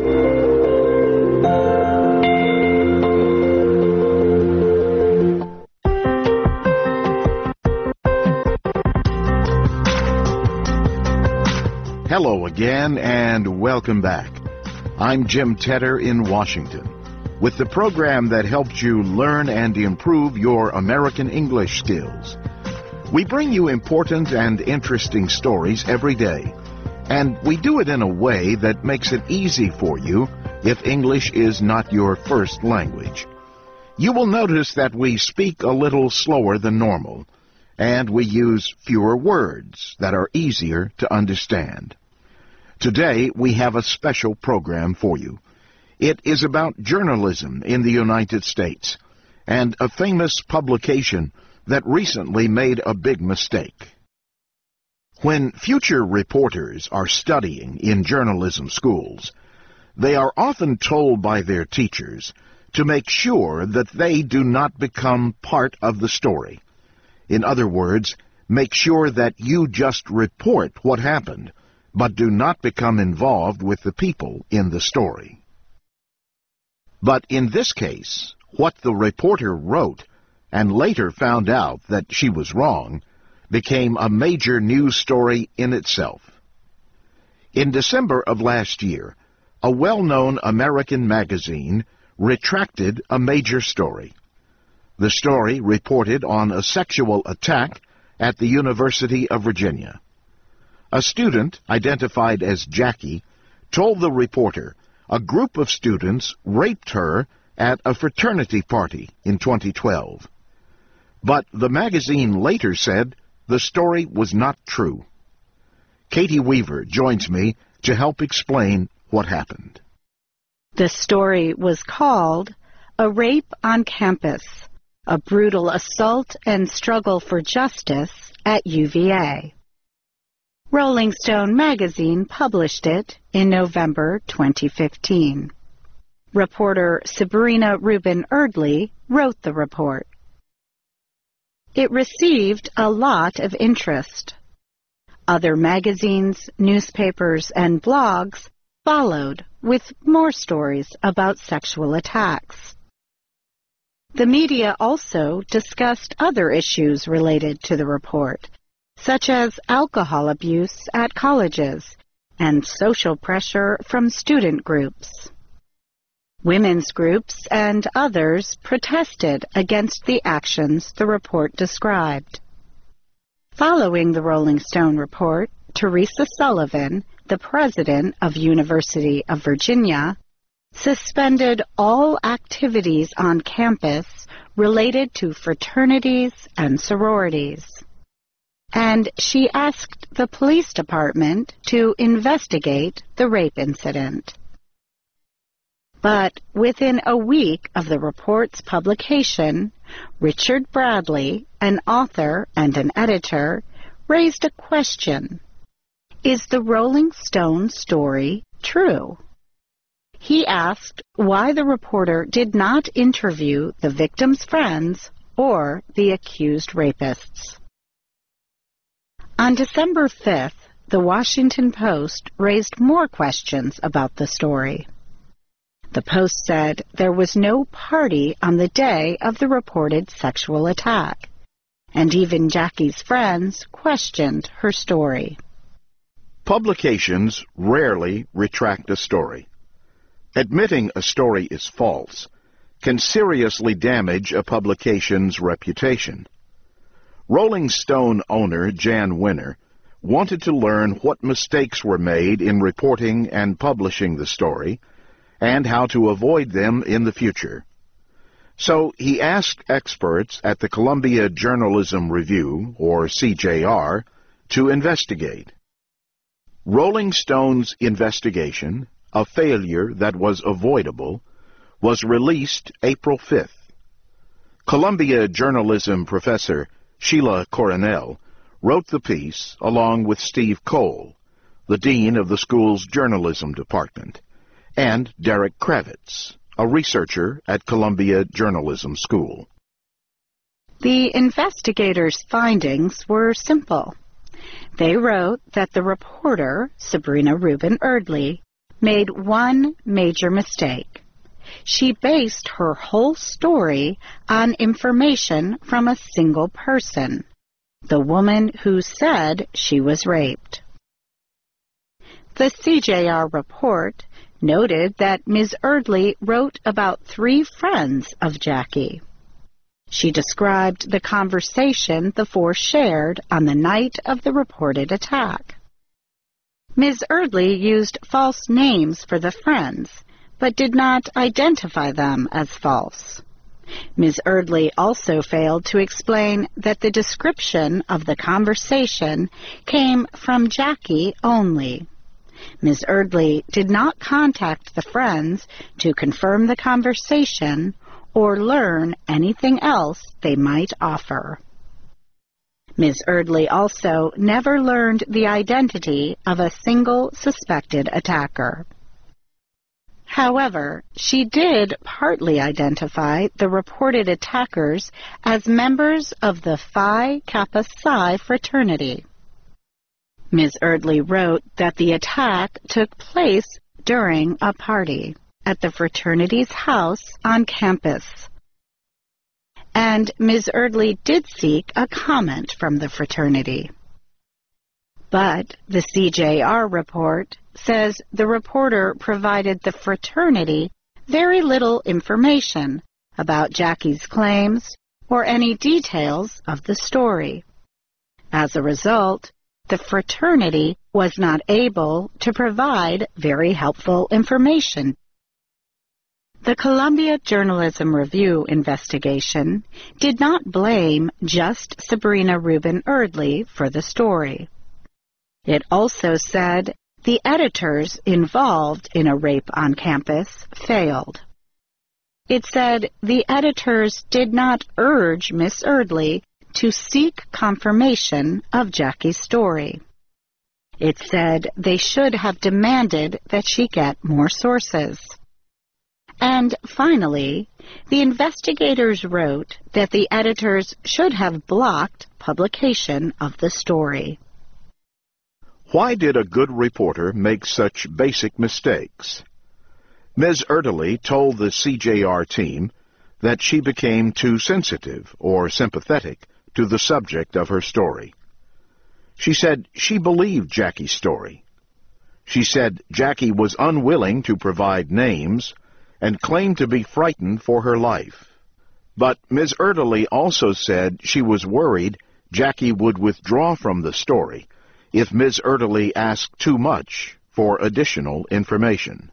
Hello again and welcome back. I'm Jim Tedder in Washington with the program that helps you learn and improve your American English skills. We bring you important and interesting stories every day, and we do it in a way that makes it easy for you if English is not your first language. You will notice that we speak a little slower than normal, and we use fewer words that are easier to understand. Today, we have a special program for you. It is about journalism in the United States and a famous publication that recently made a big mistake. When future reporters are studying in journalism schools, they are often told by their teachers to make sure that they do not become part of the story. In other words, make sure that you just report what happened, but do not become involved with the people in the story. But in this case, what the reporter wrote and later found out that she was wrong became a major news story in itself. In December of last year, a well-known American magazine retracted a major story. The story reported on a sexual attack at the University of Virginia. A student, identified as Jackie, told the reporter a group of students raped her at a fraternity party in 2012. But the magazine later said the story was not true. Katie Weaver joins me to help explain what happened. The story was called A Rape on Campus, a Brutal Assault and Struggle for Justice at UVA. Rolling Stone magazine published it in November 2015. Reporter Sabrina Rubin Erdley wrote the report. It received a lot of interest. Other magazines, newspapers, and blogs followed with more stories about sexual attacks. The media also discussed other issues related to the report, such as alcohol abuse at colleges and social pressure from student groups. Women's groups and others protested against the actions the report described. Following the Rolling Stone report, Teresa Sullivan, the president of University of Virginia, suspended all activities on campus related to fraternities and sororities. And she asked the police department to investigate the rape incident. But within a week of the report's publication, Richard Bradley, an author and an editor, raised a question. Is the Rolling Stone story true? He asked why the reporter did not interview the victim's friends or the accused rapists. On December 5th, the Washington Post raised more questions about the story. The Post said there was no party on the day of the reported sexual attack, and even Jackie's friends questioned her story. Publications rarely retract a story. Admitting a story is false can seriously damage a publication's reputation. Rolling Stone owner Jan Winner wanted to learn what mistakes were made in reporting and publishing the story and how to avoid them in the future. So he asked experts at the Columbia Journalism Review, or CJR, to investigate. Rolling Stone's investigation, a failure that was avoidable, was released April 5th. Columbia journalism professor Sheila Coronel wrote the piece along with Steve Cole, the dean of the school's journalism department, and Derek Kravitz, a researcher at Columbia Journalism School. The investigators' findings were simple. They wrote that the reporter, Sabrina Rubin Erdely, made one major mistake. She based her whole story on information from a single person, the woman who said she was raped. The CJR report noted that Ms. Erdely wrote about 3 friends of Jackie. She described the conversation the 4 shared on the night of the reported attack. Ms. Erdely used false names for the friends, but did not identify them as false. Ms. Erdely also failed to explain that the description of the conversation came from Jackie only. Ms. Erdely did not contact the friends to confirm the conversation or learn anything else they might offer. Ms. Erdely also never learned the identity of a single suspected attacker. However, she did partly identify the reported attackers as members of the Phi Kappa Psi fraternity. Ms. Erdely wrote that the attack took place during a party at the fraternity's house on campus. And Ms. Erdely did seek a comment from the fraternity. But the CJR report says the reporter provided the fraternity very little information about Jackie's claims or any details of the story. As a result, the fraternity was not able to provide very helpful information. The Columbia Journalism Review investigation did not blame just Sabrina Rubin Erdely for the story. It also said the editors involved in a rape on campus failed. It said the editors did not urge Miss Erdely to seek confirmation of Jackie's story. It said they should have demanded that she get more sources. And finally, the investigators wrote that the editors should have blocked publication of the story. Why did a good reporter make such basic mistakes? Ms. Erdely told the CJR team that she became too sensitive or sympathetic to the subject of her story. She said she believed Jackie's story. She said Jackie was unwilling to provide names and claimed to be frightened for her life. But Ms. Erdely also said she was worried Jackie would withdraw from the story if Ms. Erdely asked too much for additional information.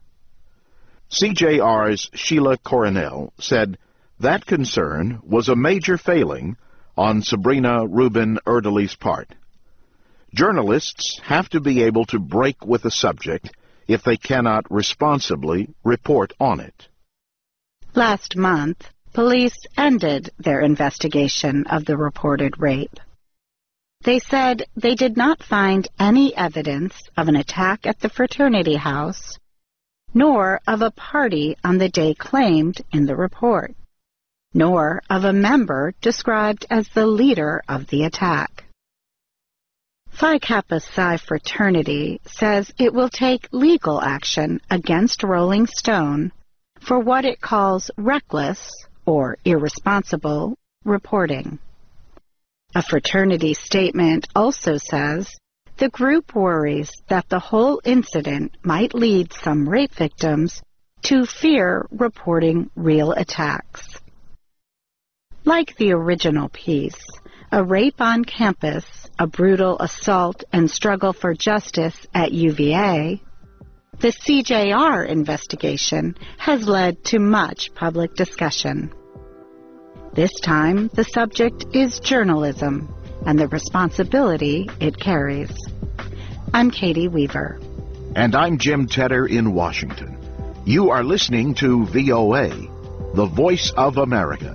CJR's Sheila Coronel said that concern was a major failing on Sabrina Rubin Erdely's part. Journalists have to be able to break with a subject if they cannot responsibly report on it. Last month, police ended their investigation of the reported rape. They said they did not find any evidence of an attack at the fraternity house, nor of a party on the day claimed in the report, nor of a member described as the leader of the attack. Phi Kappa Psi fraternity says it will take legal action against Rolling Stone for what it calls reckless or irresponsible reporting. A fraternity statement also says, the group worries that the whole incident might lead some rape victims to fear reporting real attacks. Like the original piece, A Rape on Campus, A Brutal Assault and Struggle for Justice at UVA, the CJR investigation has led to much public discussion. This time, the subject is journalism and the responsibility it carries. I'm Katie Weaver. And I'm Jim Tedder in Washington. You are listening to VOA, the Voice of America.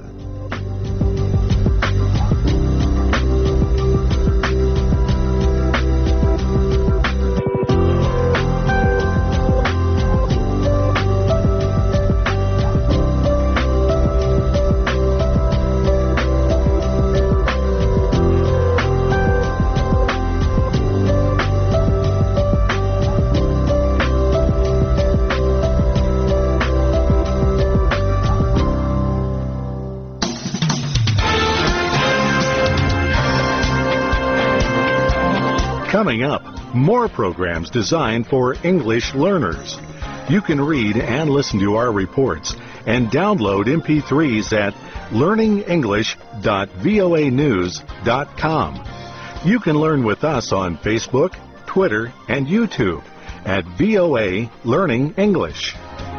Coming up, more programs designed for English learners. You can read and listen to our reports and download MP3s at learningenglish.voanews.com. You can learn with us on Facebook, Twitter, and YouTube at VOA Learning English.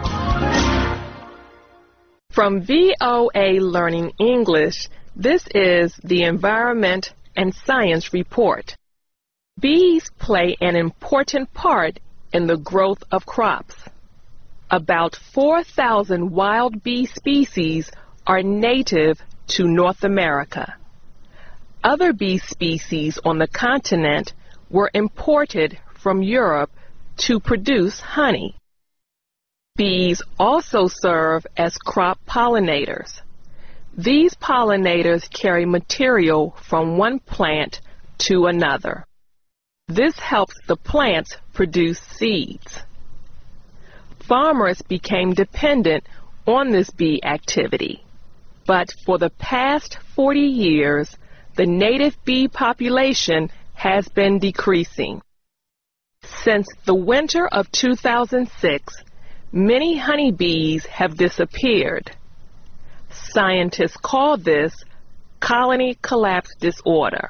From VOA Learning English, this is the Environment and Science Report. Bees play an important part in the growth of crops. About 4,000 wild bee species are native to North America. Other bee species on the continent were imported from Europe to produce honey. Bees also serve as crop pollinators. These pollinators carry material from one plant to another. This helps the plants produce seeds. Farmers became dependent on this bee activity, but for the past 40 years, the native bee population has been decreasing. Since the winter of 2006, many honeybees have disappeared. Scientists call this colony collapse disorder.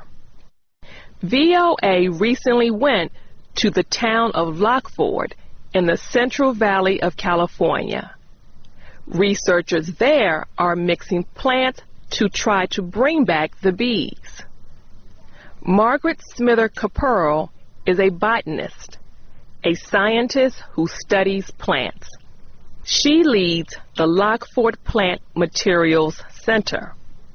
VOA recently went to the town of Lockford in the Central Valley of California. Researchers there are mixing plants to try to bring back the bees. Margaret Smither Caperl is a botanist, a scientist who studies plants. She leads the Lockford Plant Materials Center.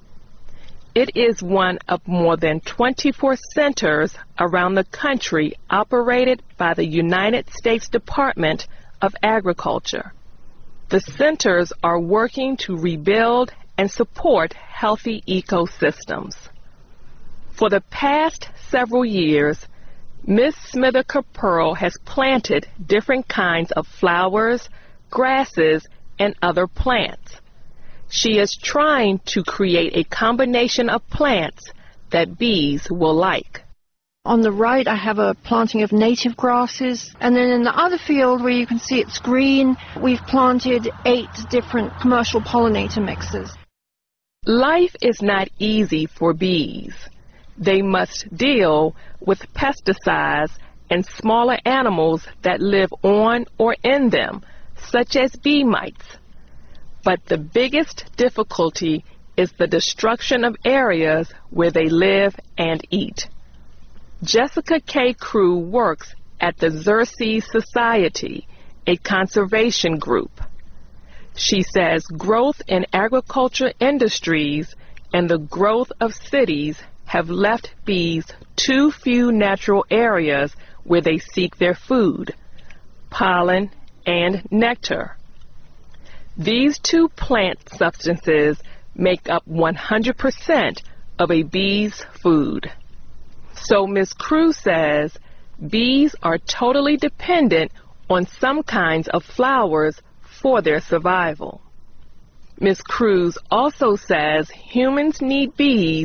It is one of more than 24 centers around the country operated by the United States Department of Agriculture. The centers are working to rebuild and support healthy ecosystems. For the past several years, Ms. Smither Caperl has planted different kinds of flowers, grasses, and other plants. She is trying to create a combination of plants that bees will like. On the right, I have a planting of native grasses, and then in the other field where you can see it's green, we've planted 8 different commercial pollinator mixes. Life is not easy for bees. They must deal with pesticides and smaller animals that live on or in them, such as bee mites. But the biggest difficulty is the destruction of areas where they live and eat. Jessica K. Crew works at the Xerces Society, a conservation group. She says growth in agriculture industries and the growth of cities have left bees too few natural areas where they seek their food, pollen, and nectar. These 2 plant substances make up 100% of a bee's food. So Ms. Crew says bees are totally dependent on some kinds of flowers for their survival. Ms. Crew also says humans need bees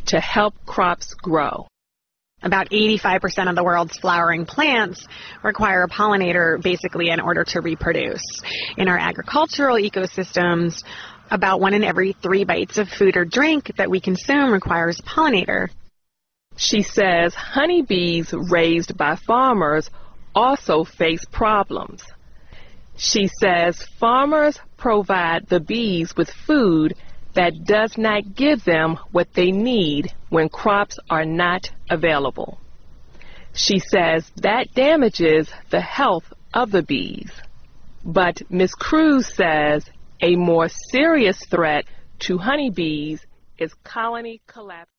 to help crops grow. About 85% of the world's flowering plants require a pollinator basically in order to reproduce. In our agricultural ecosystems, about 1 in every 3 bites of food or drink that we consume requires a pollinator. She says honeybees raised by farmers also face problems. She says farmers provide the bees with food that does not give them what they need when crops are not available. She says that damages the health of the bees. But Ms. Cruz says a more serious threat to honeybees is colony collapse.